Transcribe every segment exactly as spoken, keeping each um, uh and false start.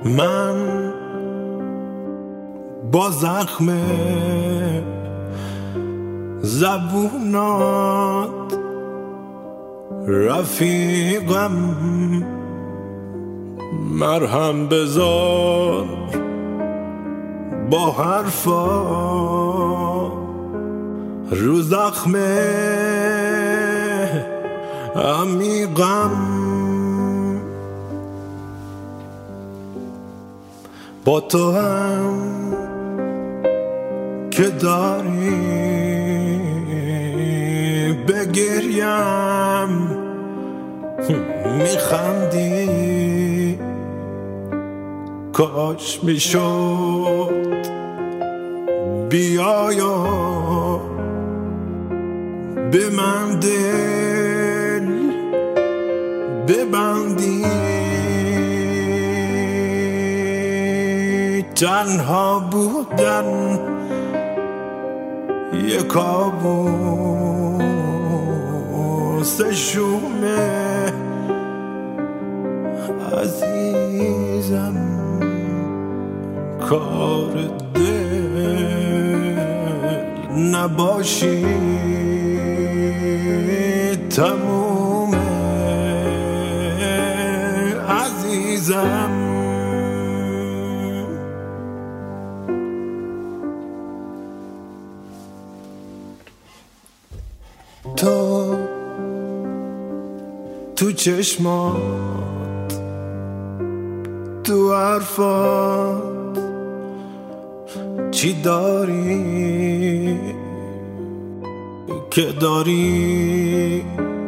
من با زخم زبونات رفیقم، مرهم بذار با حرفا رو زخم عمیقم. با تو هم که داری بگریم میخندی، کاش میشد بیایا به من دل ببندی. تنها بودن یه کابوس شومه عزیزم، کار دل نباشی تمومه عزیزم. تو تو چشمات، تو حرفات چی داری که داری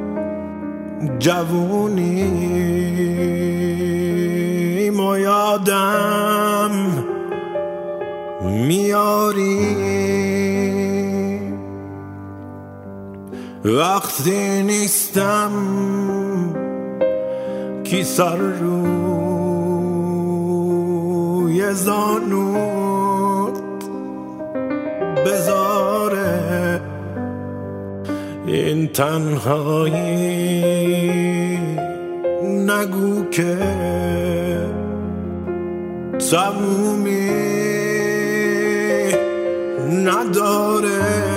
جوونی ما یادم میاری وقتی نیستم کی سر روی زانوت بذاره. این تنهایی نگو که تمومی نداره.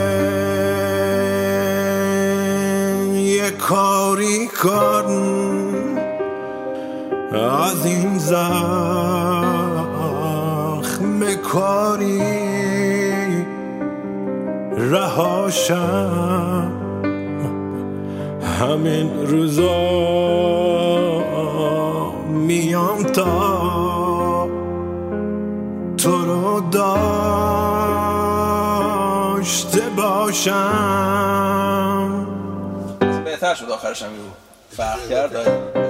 یه کاری کن از این زخم کاری رهاشم. همین روزا میام تا تو رو داشته باشم. بهتر شد آخرش هم فرق کرد.